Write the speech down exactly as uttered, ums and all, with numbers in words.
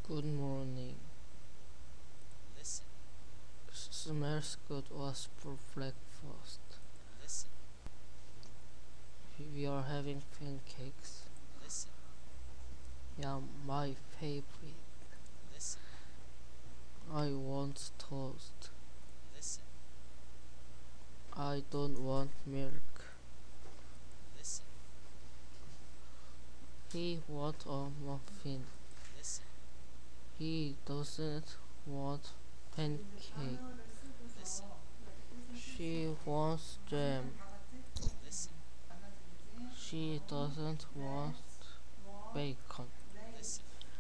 Good morning. Listen, Smells good. Was for breakfast? listen, We are having pancakes. listen, Yeah, my favorite. listen, I want toast. listen, I don't want milk. listen, He wants a muffin. listen, He doesn't want pancake. listen, She wants jam. listen, She doesn't want bacon.